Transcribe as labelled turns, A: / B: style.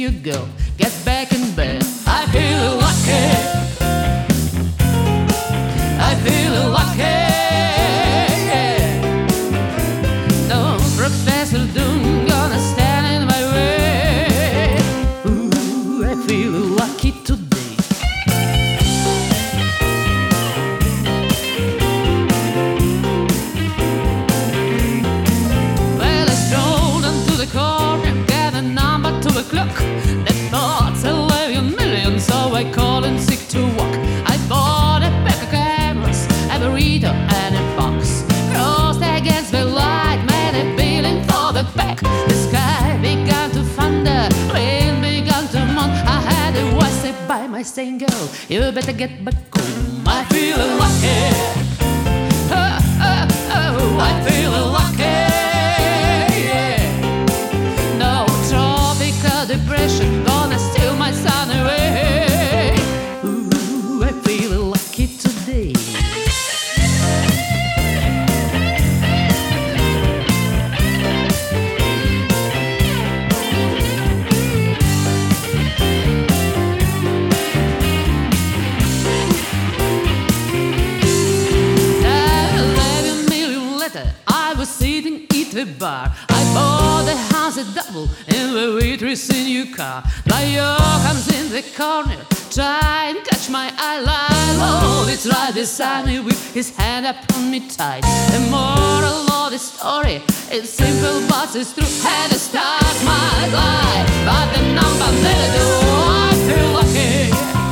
A: you go, get back in bed. I feel lucky, I feel lucky. No Professor Doom gonna stand in my way. Ooh, I feel lucky today. Well, I strolled into the corner, got a number to the clock. The thoughts are living millions, so I called in sick to walk. I bought a pack of cameras, a burrito and a box. Crossed against the light, made a feeling for the back. The sky began to thunder, rain began to moan. I had a voice say by my saying, girl, you better get back home. I feel lucky, oh, oh, oh, I feel lucky. No tropical depression gonna steal my sun away. Ooh, I feel lucky today. I was sitting at the bar. I bought the house at double in the waitress in your car. Leo comes in the corner, try and catch my eye. Oh, it's right beside me with his hand upon me tight. The moral of the story is simple but it's true. Had to start my life, but the number never do. I feel lucky.